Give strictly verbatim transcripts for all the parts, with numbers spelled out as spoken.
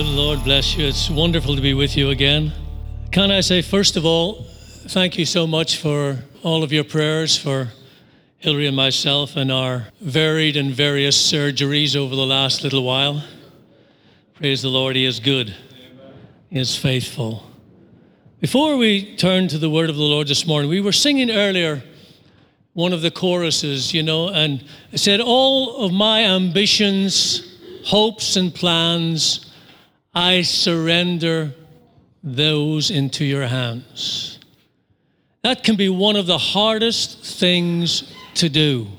Lord bless you. It's wonderful to be with you again. Can I say, first of all, thank you so much for all of your prayers for Hillary and myself and our varied and various surgeries over the last little while. Praise the Lord, He is good. He is faithful. Before we turn to the word of the Lord this morning, we were singing earlier one of the choruses, you know, and it said, all of my ambitions, hopes and plans, I surrender those into your hands. That can be one of the hardest things to do.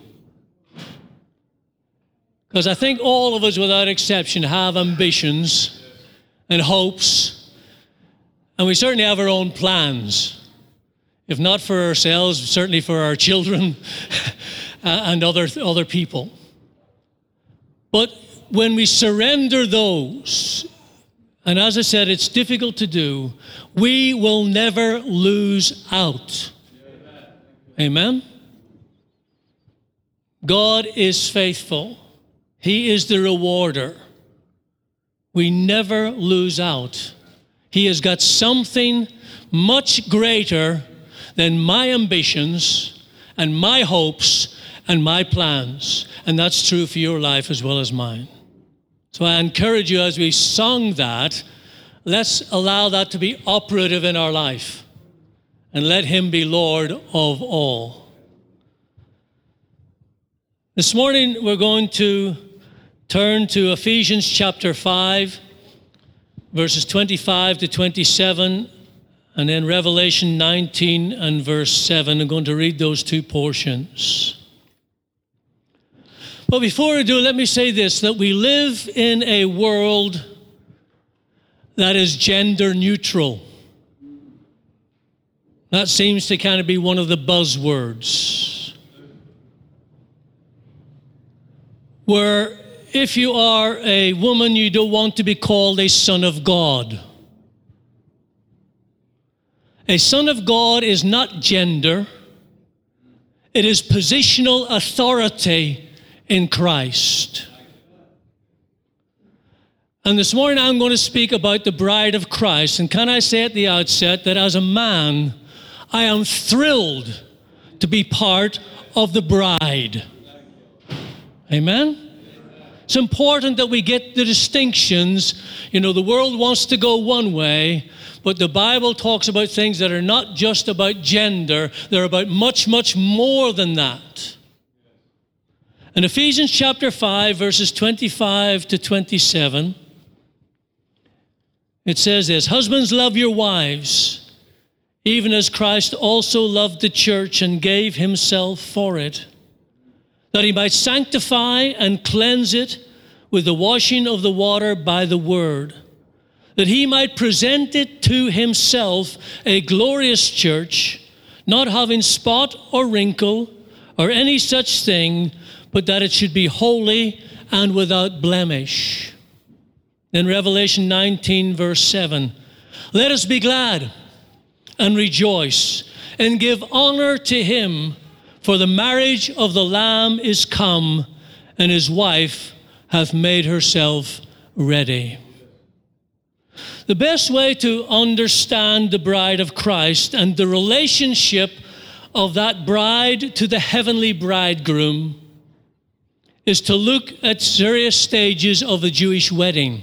Because I think all of us, without exception, have ambitions and hopes, and we certainly have our own plans. If not for ourselves, certainly for our children and other, other people. But when we surrender those, and as I said, it's difficult to do, we will never lose out. Amen? God is faithful. He is the rewarder. We never lose out. He has got something much greater than my ambitions and my hopes and my plans. And that's true for your life as well as mine. So I encourage you, as we sung that, let's allow that to be operative in our life and let Him be Lord of all. This morning we're going to turn to Ephesians chapter five, verses twenty-five to twenty-seven, and then Revelation nineteen and verse seven. I'm going to read those two portions. But before I do, let me say this, that we live in a world that is gender neutral. That seems to kind of be one of the buzzwords. Where if you are a woman, you don't want to be called a son of God. A son of God is not gender. It is positional authority in Christ. And this morning I'm going to speak about the bride of Christ. And can I say at the outset that as a man, I am thrilled to be part of the bride. Amen? It's important that we get the distinctions. You know, the world wants to go one way, but the Bible talks about things that are not just about gender. They're about much, much more than that. In Ephesians chapter five, verses twenty-five to twenty-seven, it says this, husbands, love your wives, even as Christ also loved the church and gave himself for it, that he might sanctify and cleanse it with the washing of the water by the word, that he might present it to himself a glorious church, not having spot or wrinkle or any such thing, but that it should be holy and without blemish. In Revelation nineteen, verse seven, let us be glad and rejoice and give honor to him, for the marriage of the Lamb is come, and his wife hath made herself ready. The best way to understand the bride of Christ and the relationship of that bride to the heavenly bridegroom is to look at various stages of a Jewish wedding.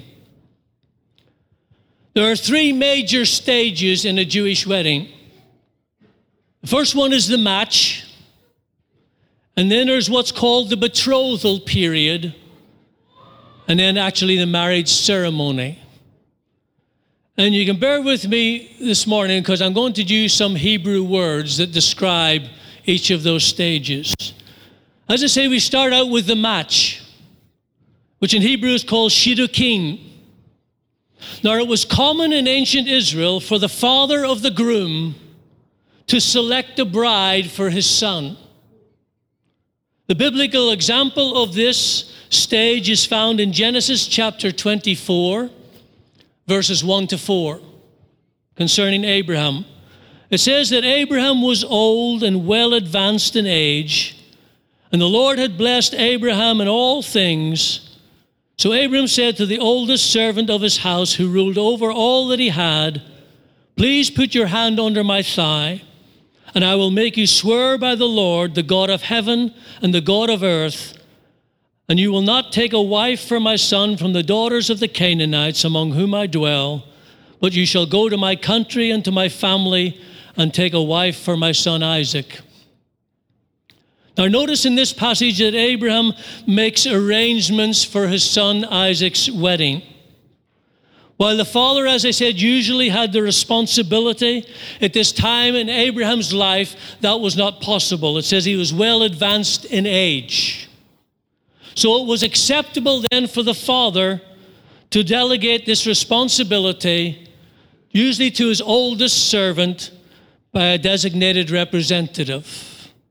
There are three major stages in a Jewish wedding. The first one is the match, and then there's what's called the betrothal period, and then actually the marriage ceremony. And you can bear with me this morning because I'm going to use some Hebrew words that describe each of those stages. As I say, we start out with the match, which in Hebrew is called shidduchin. Now, it was common in ancient Israel for the father of the groom to select a bride for his son. The biblical example of this stage is found in Genesis chapter twenty-four, verses one to four, concerning Abraham. It says that Abraham was old and well advanced in age, and the Lord had blessed Abraham in all things. So Abram said to the oldest servant of his house, who ruled over all that he had, please put your hand under my thigh, and I will make you swear by the Lord, the God of heaven and the God of earth, and you will not take a wife for my son from the daughters of the Canaanites among whom I dwell, but you shall go to my country and to my family and take a wife for my son Isaac. Now notice in this passage that Abraham makes arrangements for his son Isaac's wedding. While the father, as I said, usually had the responsibility, at this time in Abraham's life, that was not possible. It says he was well advanced in age. So it was acceptable then for the father to delegate this responsibility, usually to his oldest servant, by a designated representative.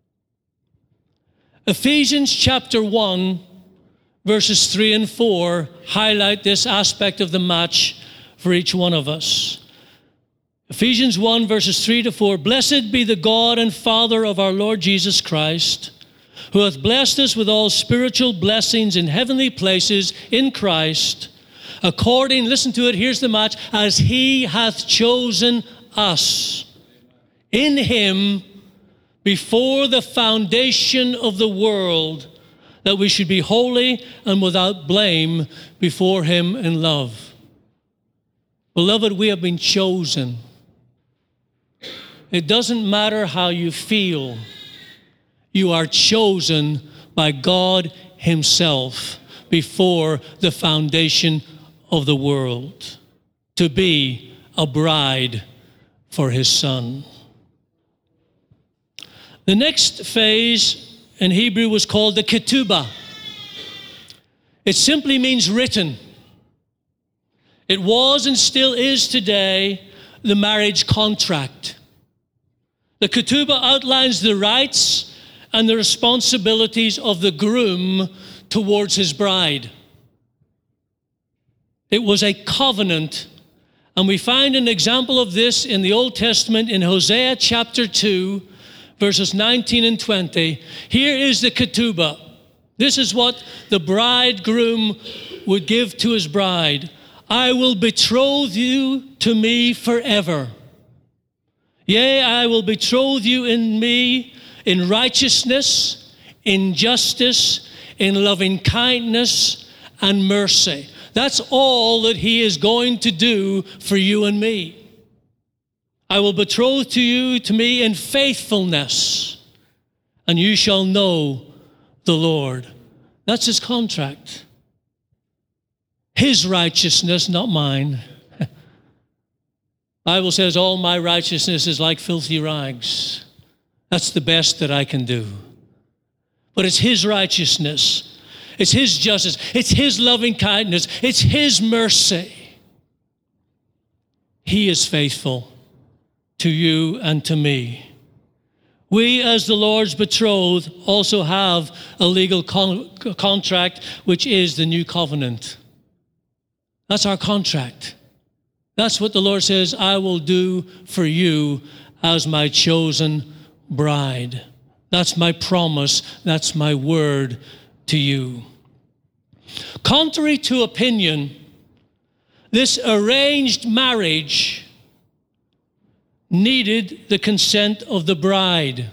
Ephesians chapter one, verses three and four highlight this aspect of the match for each one of us. Ephesians one, verses three to four, blessed be the God and Father of our Lord Jesus Christ, who hath blessed us with all spiritual blessings in heavenly places in Christ, according, listen to it, here's the match, as he hath chosen us in him before the foundation of the world, that we should be holy and without blame before him in love. Beloved, we have been chosen. It doesn't matter how you feel. You are chosen by God himself before the foundation of the world to be a bride for his son. The next phase in Hebrew was called the ketubah. It simply means written. It was and still is today the marriage contract. The ketubah outlines the rights and the responsibilities of the groom towards his bride. It was a covenant, and we find an example of this in the Old Testament in Hosea chapter two, verses nineteen and twenty. Here is the ketubah. This is what the bridegroom would give to his bride. I will betroth you to me forever. Yea, I will betroth you in me in righteousness, in justice, in loving kindness and mercy. That's all that he is going to do for you and me. I will betroth to you to me in faithfulness, and you shall know the Lord. That's his contract. His righteousness, not mine. The Bible says all my righteousness is like filthy rags. That's the best that I can do. But it's his righteousness. It's his justice. It's his loving kindness. It's his mercy. He is faithful to you and to me. We, as the Lord's betrothed, also have a legal con- contract, which is the new covenant. That's our contract. That's what the Lord says, I will do for you as my chosen bride. That's my promise. That's my word to you. Contrary to opinion, this arranged marriage needed the consent of the bride.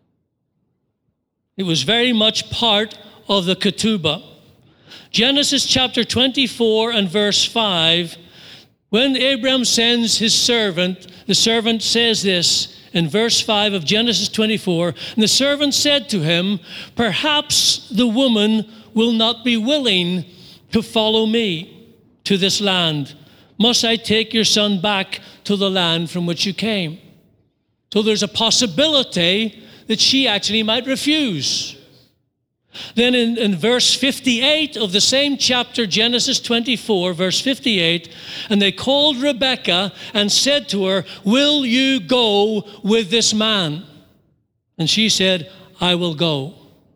It was very much part of the ketubah. Genesis chapter twenty-four and verse five, when Abraham sends his servant, the servant says this in verse five of Genesis twenty-four, and the servant said to him, perhaps the woman will not be willing to follow me to this land. Must I take your son back to the land from which you came? So there's a possibility that she actually might refuse. Then in, in verse fifty-eight of the same chapter, Genesis twenty-four, verse fifty-eight, and they called Rebekah and said to her, will you go with this man? And she said, I will go.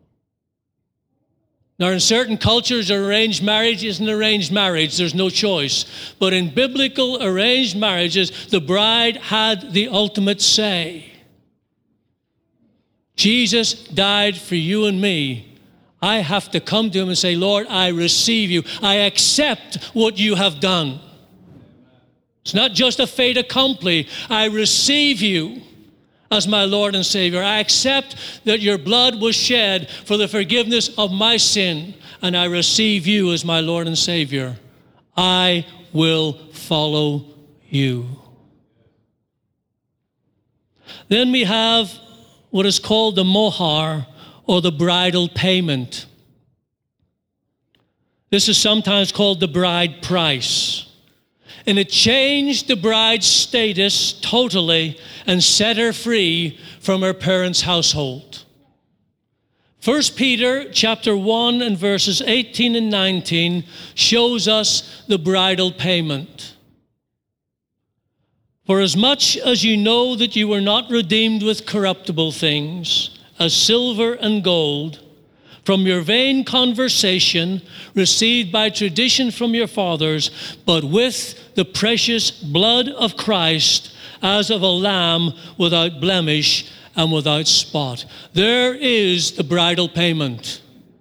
Now, in certain cultures, arranged marriage isn't arranged marriage. There's no choice. But in biblical arranged marriages, the bride had the ultimate say. Jesus died for you and me. I have to come to him and say, Lord, I receive you. I accept what you have done. It's not just a fait accompli. I receive you as my Lord and Savior. I accept that your blood was shed for the forgiveness of my sin, and I receive you as my Lord and Savior. I will follow you. Then we have what is called the mohar, or the bridal payment. This is sometimes called the bride price. And it changed the bride's status totally and set her free from her parents' household. First Peter chapter one and verses eighteen and nineteen shows us the bridal payment. For as much as you know that you were not redeemed with corruptible things, as silver and gold, from your vain conversation received by tradition from your fathers, but with the precious blood of Christ, as of a lamb without blemish and without spot. There is the bridal payment.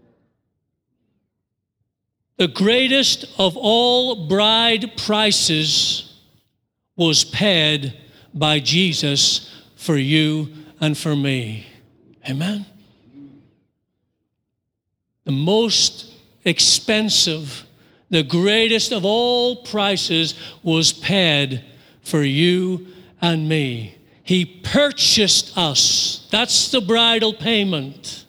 The greatest of all bride prices was paid by Jesus for you and for me. Amen. The most expensive, the greatest of all prices was paid for you and me. He purchased us. That's the bridal payment.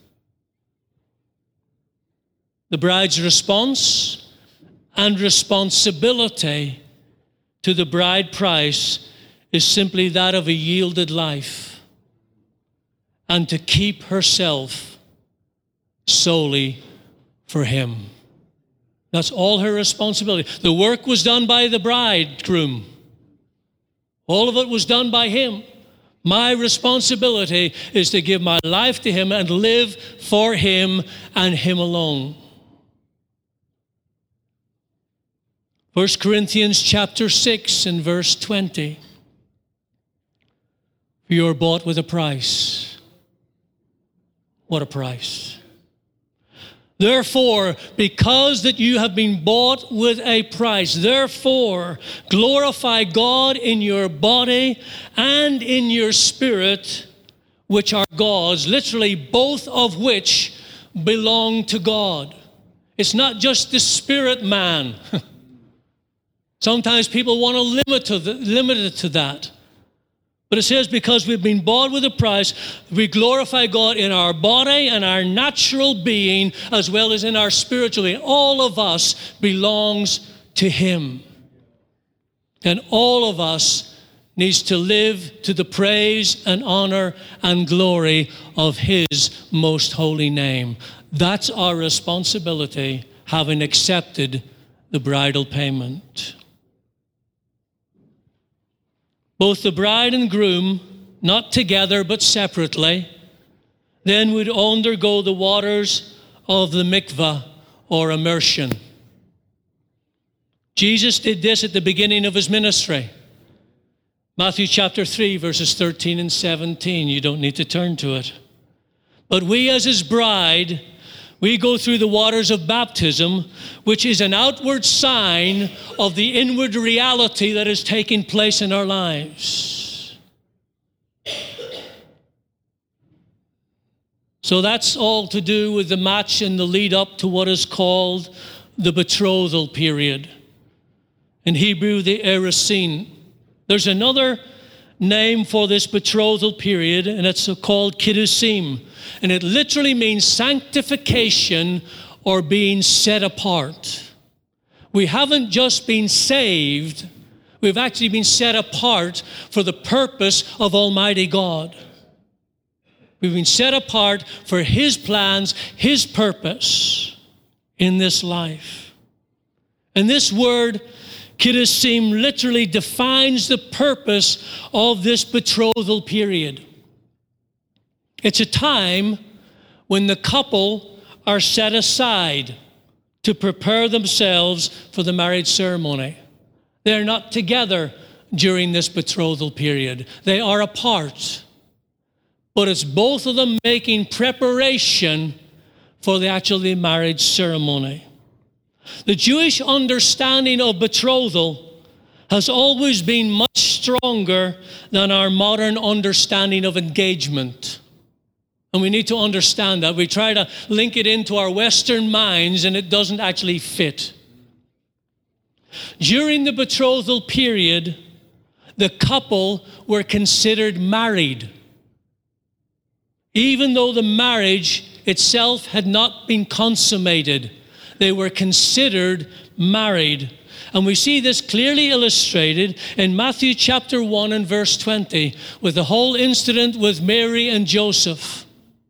The bride's response and responsibility to the bride price is simply that of a yielded life, and to keep herself solely for him. That's all her responsibility. The work was done by the bridegroom. All of it was done by him. My responsibility is to give my life to him and live for him and him alone. First Corinthians chapter six and verse twenty. For you are bought with a price. What a price. Therefore, because that you have been bought with a price, therefore glorify God in your body and in your spirit, which are God's, literally both of which belong to God. It's not just the spirit man. Sometimes people want to limit, to the, limit it to that. But it says, because we've been bought with a price, we glorify God in our body and our natural being, as well as in our spiritual being. All of us belongs to him. And all of us needs to live to the praise and honor and glory of his most holy name. That's our responsibility, having accepted the bridal payment. Both the bride and groom, not together but separately, then would undergo the waters of the mikvah, or immersion. Jesus did this at the beginning of his ministry. Matthew chapter three, verses thirteen and seventeen. You don't need to turn to it. But we as his bride, we go through the waters of baptism, which is an outward sign of the inward reality that is taking place in our lives. So that's all to do with the match and the lead up to what is called the betrothal period. In Hebrew, the erusin. There's another name for this betrothal period, and it's called kiddushim. And it literally means sanctification or being set apart. We haven't just been saved, we've actually been set apart for the purpose of Almighty God. We've been set apart for his plans, his purpose in this life. And this word, kiddushim, literally defines the purpose of this betrothal period. It's a time when the couple are set aside to prepare themselves for the marriage ceremony. They're not together during this betrothal period. They are apart. But it's both of them making preparation for the actual marriage ceremony. The Jewish understanding of betrothal has always been much stronger than our modern understanding of engagement. And we need to understand that. We try to link it into our Western minds, and it doesn't actually fit. During the betrothal period, the couple were considered married, even though the marriage itself had not been consummated. They were considered married. And we see this clearly illustrated in Matthew chapter one and verse twenty, with the whole incident with Mary and Joseph.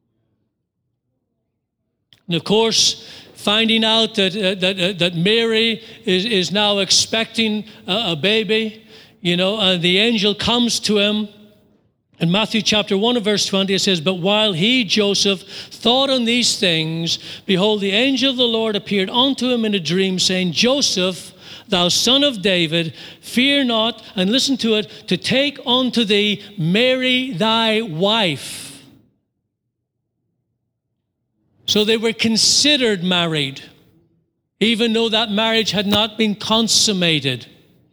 And of course, finding out that uh, that, uh, that Mary is, is now expecting a, a baby, you know, and the angel comes to him. In Matthew chapter one and verse twenty, it says, "But while he, Joseph, thought on these things, behold, the angel of the Lord appeared unto him in a dream, saying, Joseph, thou son of David, fear not," and listen to it, "to take unto thee Mary thy wife." So they were considered married, even though that marriage had not been consummated.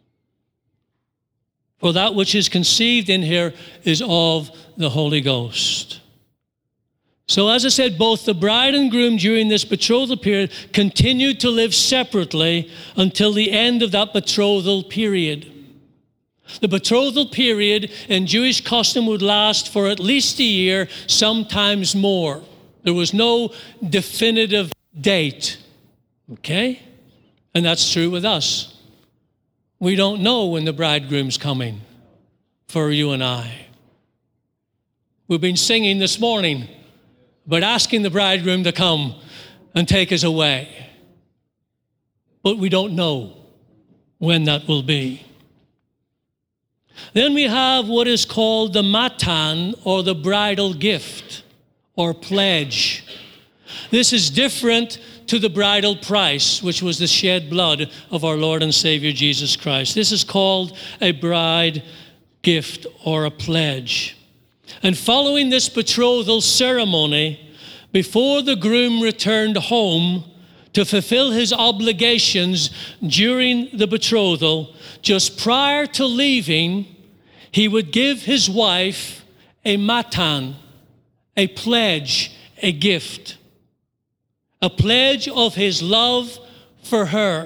For that which is conceived in her is of the Holy Ghost. So as I said, both the bride and groom during this betrothal period continued to live separately until the end of that betrothal period. The betrothal period in Jewish custom would last for at least a year, sometimes more. There was no definitive date, okay? And that's true with us. We don't know when the bridegroom's coming for you and I. We've been singing this morning about asking the bridegroom to come and take us away. But we don't know when that will be. Then we have what is called the matan, or the bridal gift, or pledge. This is different to the bridal price, which was the shed blood of our Lord and Savior Jesus Christ. This is called a bride gift or a pledge. And following this betrothal ceremony, before the groom returned home to fulfill his obligations during the betrothal, just prior to leaving, he would give his wife a matan, a pledge, a gift, a pledge of his love for her.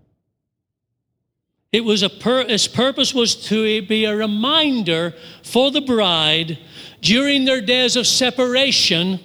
It was a pur- its purpose was to be a reminder for the bride during their days of separation.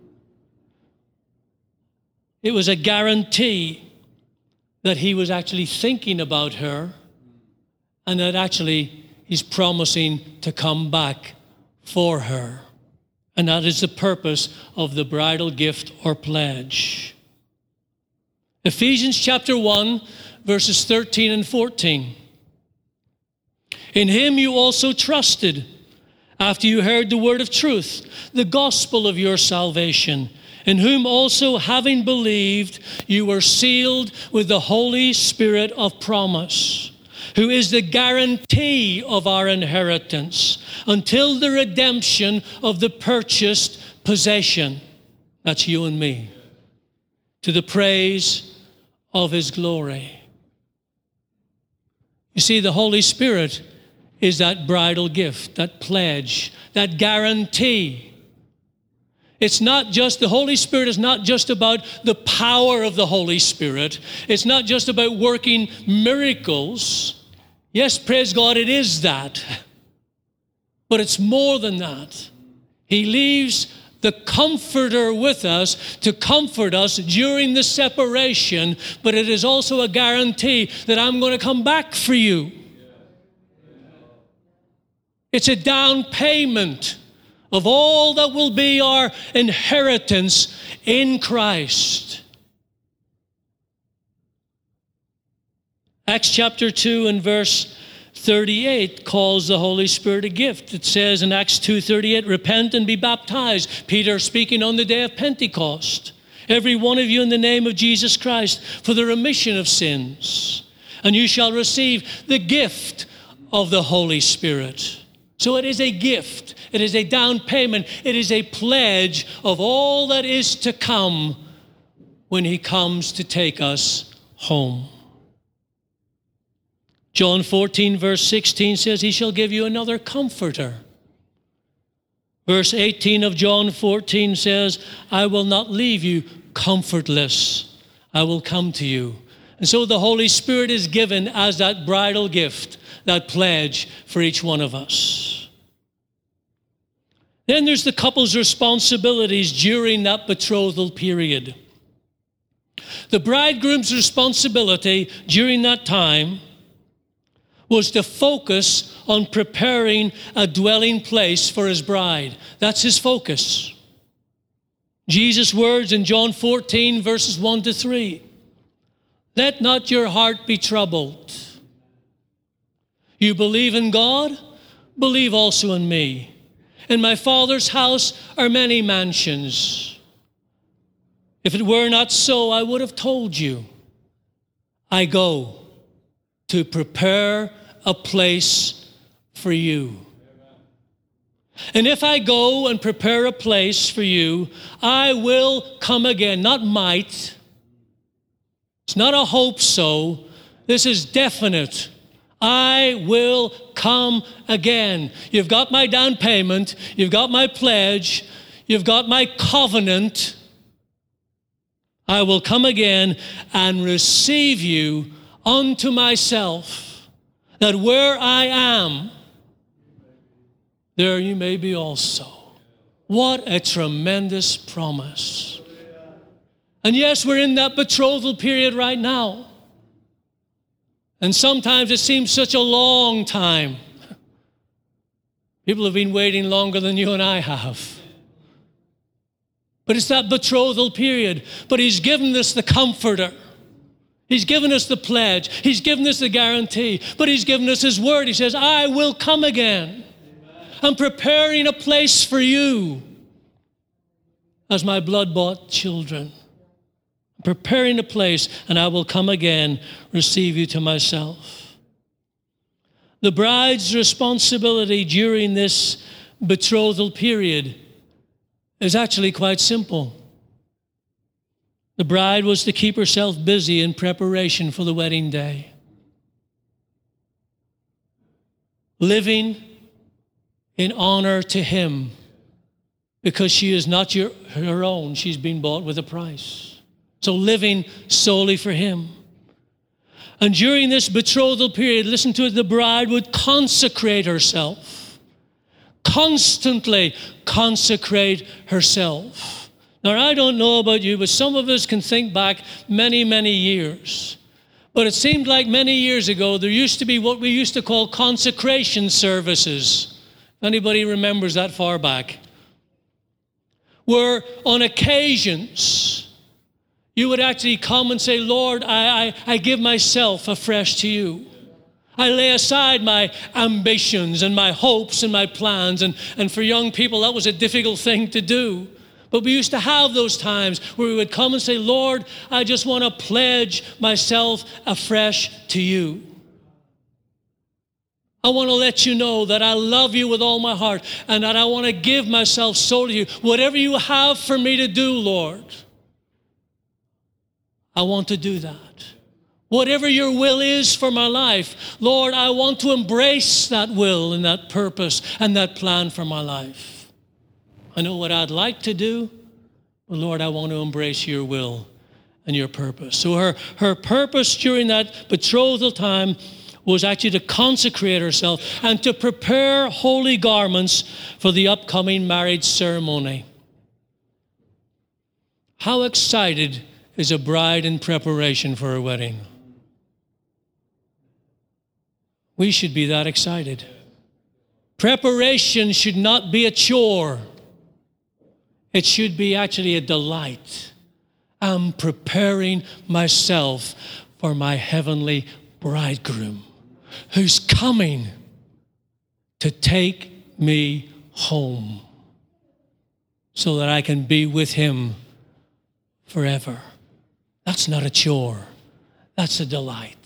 It was a guarantee that he was actually thinking about her, and that actually he's promising to come back for her. And that is the purpose of the bridal gift or pledge. Ephesians chapter one, verses thirteen and fourteen. "In him you also trusted, after you heard the word of truth, the gospel of your salvation, in whom also, having believed, you were sealed with the Holy Spirit of promise, who is the guarantee of our inheritance until the redemption of the purchased possession." That's you and me. "To the praise of his glory." You see, the Holy Spirit is that bridal gift, that pledge, that guarantee. It's not just, the Holy Spirit is not just about the power of the Holy Spirit. It's not just about working miracles. Yes, praise God, it is that. But it's more than that. He leaves the Comforter with us to comfort us during the separation, but it is also a guarantee that I'm going to come back for you. It's a down payment of all that will be our inheritance in Christ. Acts chapter two and verse thirty-eight calls the Holy Spirit a gift. It says in Acts two thirty-eight, "Repent and be baptized." Peter speaking on the day of Pentecost. "Every one of you in the name of Jesus Christ for the remission of sins. And you shall receive the gift of the Holy Spirit." So it is a gift. It is a down payment. It is a pledge of all that is to come when he comes to take us home. John fourteen, verse sixteen says, he shall give you another comforter. Verse eighteen of John fourteen says, I will not leave you comfortless. I will come to you. And so the Holy Spirit is given as that bridal gift, that pledge for each one of us. Then there's the couple's responsibilities during that betrothal period. The bridegroom's responsibility during that time was to focus on preparing a dwelling place for his bride. That's his focus. Jesus' words in John fourteen, verses one to three. Let not your heart be troubled. You believe in God, believe also in me. In my Father's house are many mansions. If it were not so, I would have told you. I go to prepare a place for you. And if I go and prepare a place for you, I will come again. Not might. It's not a hope so. This is definite. I will come again. You've got my down payment. You've got my pledge. You've got my covenant. I will come again and receive you unto myself, that where I am, there you may be also. What a tremendous promise. And yes, we're in that betrothal period right now. And sometimes it seems such a long time. People have been waiting longer than you and I have. But it's that betrothal period. But he's given us the comforter. He's given us the pledge. He's given us the guarantee. But he's given us his word. He says, I will come again. I'm preparing a place for you as my blood-bought children. I'm preparing a place, and I will come again, receive you to myself. The bride's responsibility during this betrothal period is actually quite simple. The bride was to keep herself busy in preparation for the wedding day, living in honor to him, because she is not your, her own. She's been bought with a price. So living solely for him. And during this betrothal period, listen to it, the bride would consecrate herself. Constantly consecrate herself. Now, I don't know about you, but some of us can think back many, many years. But it seemed like many years ago, there used to be what we used to call consecration services. If anybody remembers that far back. Where on occasions, you would actually come and say, Lord, I, I, I give myself afresh to you. I lay aside my ambitions and my hopes and my plans. And, and for young people, that was a difficult thing to do. But we used to have those times where we would come and say, Lord, I just want to pledge myself afresh to you. I want to let you know that I love you with all my heart and that I want to give myself solely to you. Whatever you have for me to do, Lord, I want to do that. Whatever your will is for my life, Lord, I want to embrace that will and that purpose and that plan for my life. I know what I'd like to do, but Lord, I want to embrace your will and your purpose. So her, her purpose during that betrothal time was actually to consecrate herself and to prepare holy garments for the upcoming marriage ceremony. How excited is a bride in preparation for her wedding? We should be that excited. Preparation should not be a chore. It should be actually a delight. I'm preparing myself for my heavenly bridegroom who's coming to take me home so that I can be with him forever. That's not a chore. That's a delight.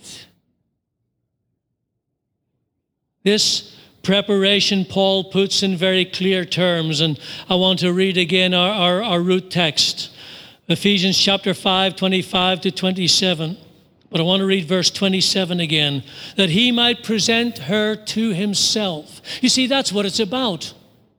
This preparation Paul puts in very clear terms, and I want to read again our, our, our root text, Ephesians chapter five, twenty-five to twenty-seven. But I want to read verse twenty-seven again. That he might present her to himself. You see, that's what it's about.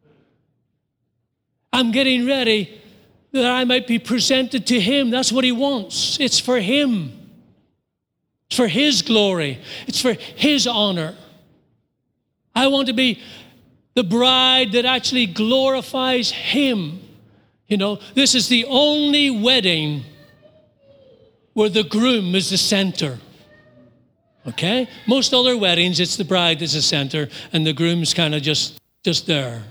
I'm getting ready that I might be presented to him. That's what he wants. It's for him. It's for his glory. It's for his honor. I want to be the bride that actually glorifies him. You know, this is the only wedding where the groom is the center. Okay? Most other weddings, it's the bride that's the center and the groom's kind of just, just there.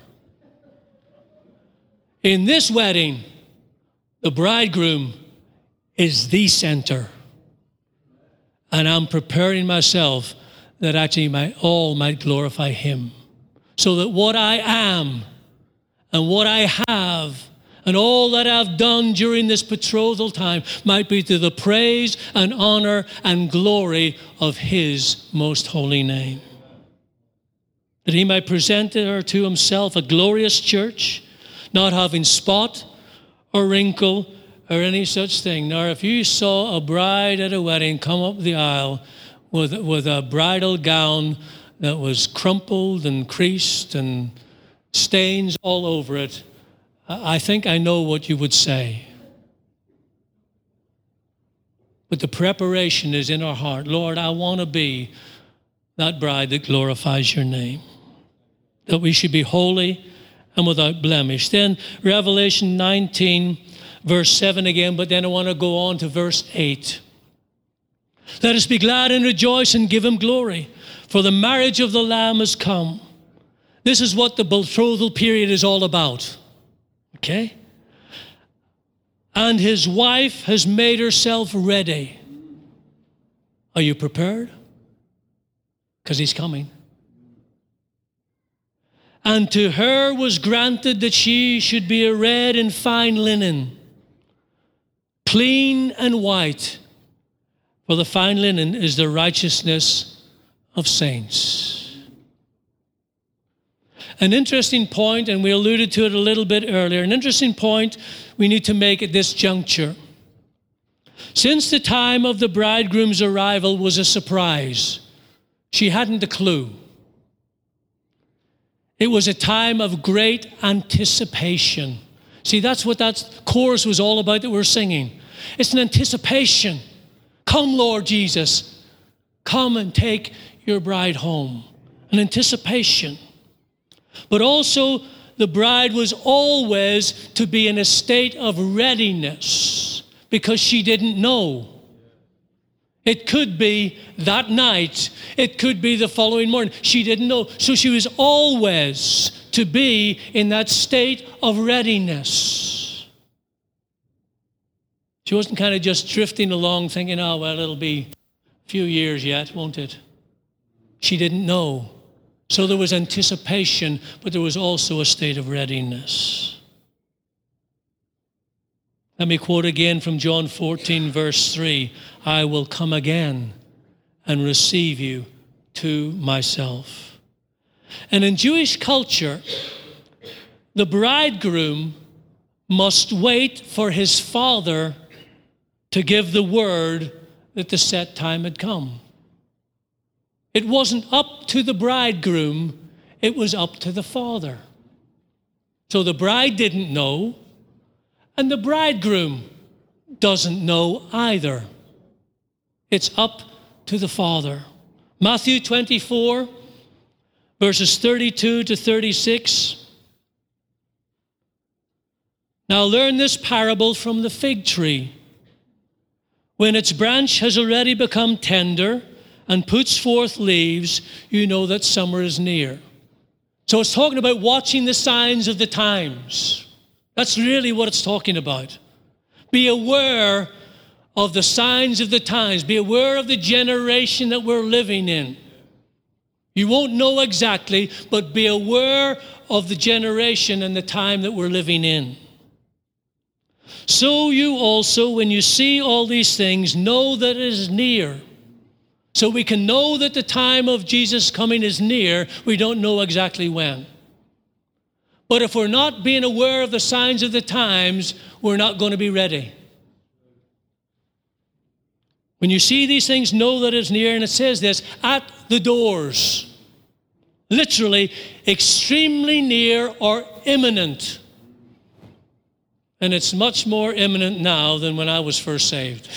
In this wedding, the bridegroom is the center. And I'm preparing myself that actually my, all might glorify him. So that what I am and what I have and all that I've done during this betrothal time might be to the praise and honor and glory of his most holy name. That he might present her to himself a glorious church, not having spot or wrinkle or any such thing. Now, if you saw a bride at a wedding come up the aisle with, with a bridal gown that was crumpled and creased and stains all over it, I think I know what you would say. But the preparation is in our heart. Lord, I want to be that bride that glorifies your name. That we should be holy and without blemish. Then Revelation nineteen, verse seven again, but then I want to go on to verse eight. Let us be glad and rejoice and give him glory, for the marriage of the Lamb has come. This is what the betrothal period is all about. Okay? And his wife has made herself ready. Are you prepared? Because he's coming. And to her was granted that she should be arrayed in fine linen, clean and white. For the fine linen is the righteousness of saints. An interesting point, and we alluded to it a little bit earlier, an interesting point we need to make at this juncture. Since the time of the bridegroom's arrival was a surprise, she hadn't a clue. It was a time of great anticipation. See, that's what that chorus was all about that we're singing. It's an anticipation. Come, Lord Jesus. Come and take your bride home. An anticipation. But also, the bride was always to be in a state of readiness because she didn't know. It could be that night. It could be the following morning. She didn't know. So she was always to be in that state of readiness. She wasn't kind of just drifting along thinking, oh, well, it'll be a few years yet, won't it? She didn't know. So there was anticipation, but there was also a state of readiness. Let me quote again from John fourteen, verse three. I will come again and receive you to myself. And in Jewish culture, the bridegroom must wait for his father to give the word that the set time had come. It wasn't up to the bridegroom, it was up to the father. So the bride didn't know, and the bridegroom doesn't know either. It's up to the father. Matthew twenty-four, verses thirty-two to thirty-six. Now learn this parable from the fig tree. When its branch has already become tender and puts forth leaves, you know that summer is near. So it's talking about watching the signs of the times. That's really what it's talking about. Be aware of the signs of the times. Be aware of the generation that we're living in. You won't know exactly, but be aware of the generation and the time that we're living in. So you also, when you see all these things, know that it is near. So we can know that the time of Jesus' coming is near. We don't know exactly when. But if we're not being aware of the signs of the times, we're not going to be ready. When you see these things, know that it's near. And it says this, at the doors. Literally, extremely near or imminent. And it's much more imminent now than when I was first saved.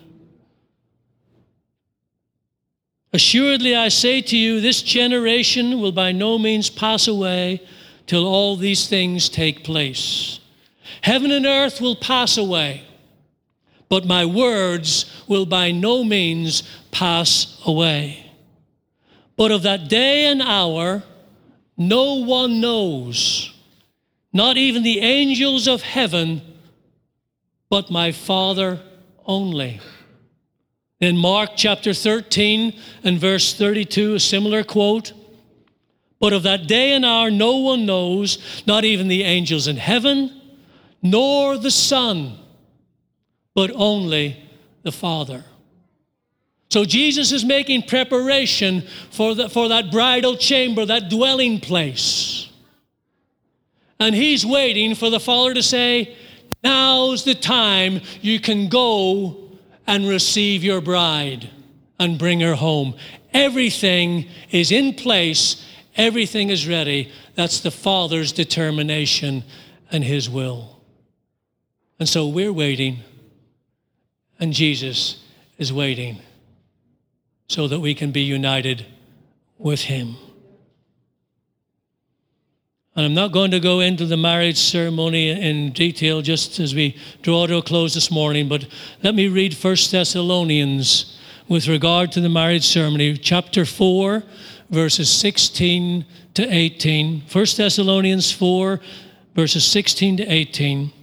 Assuredly, I say to you, this generation will by no means pass away till all these things take place. Heaven and earth will pass away, but my words will by no means pass away. But of that day and hour, no one knows, not even the angels of heaven, but my Father only. In Mark chapter thirteen and verse thirty-two, a similar quote. But of that day and hour no one knows, not even the angels in heaven, nor the Son, but only the Father. So Jesus is making preparation for, the, for that bridal chamber, that dwelling place. And he's waiting for the Father to say, now's the time you can go and receive your bride and bring her home. Everything is in place. Everything is ready. That's the Father's determination and his will. And so we're waiting, and Jesus is waiting so that we can be united with him. And I'm not going to go into the marriage ceremony in detail just as we draw to a close this morning, but let me read First Thessalonians with regard to the marriage ceremony, chapter four, verses sixteen to eighteen. First Thessalonians four, verses sixteen to eighteen.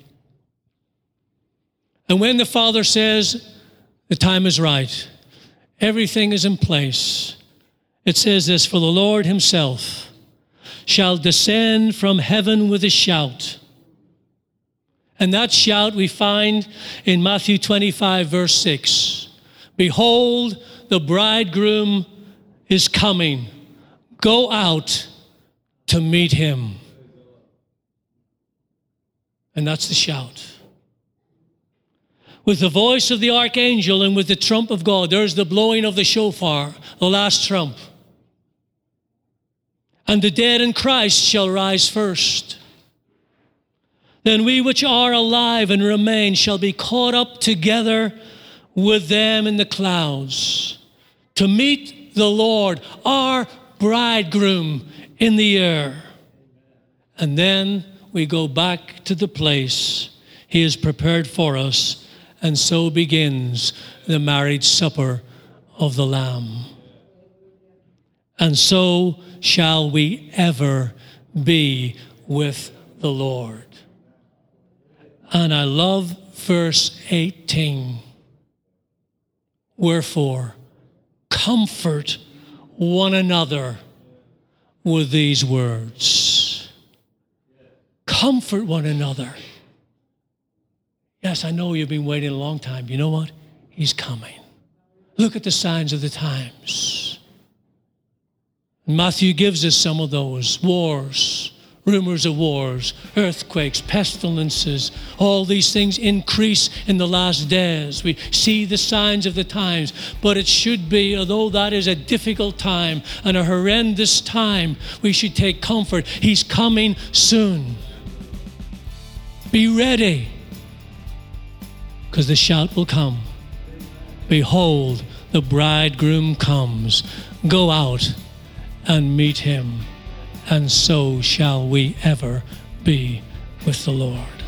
And when the Father says the time is right, everything is in place, it says this, for the Lord himself shall descend from heaven with a shout. And that shout we find in Matthew twenty-five, verse six. Behold, the bridegroom is coming. Go out to meet him. And that's the shout. With the voice of the archangel and with the trump of God, there's the blowing of the shofar, the last trump. And the dead in Christ shall rise first. Then we which are alive and remain shall be caught up together with them in the clouds to meet the Lord, our bridegroom, in the air. And then we go back to the place he has prepared for us, and so begins the marriage supper of the Lamb. And so shall we ever be with the Lord. And I love verse eighteen. Wherefore, comfort one another with these words. Comfort one another. Yes, I know you've been waiting a long time. You know what? He's coming. Look at the signs of the times. Matthew gives us some of those. Wars, rumors of wars, earthquakes, pestilences, all these things increase in the last days. We see the signs of the times, but it should be, although that is a difficult time and a horrendous time, we should take comfort. He's coming soon. Be ready, because the shout will come. Behold, the bridegroom comes. Go out and meet him, and so shall we ever be with the Lord.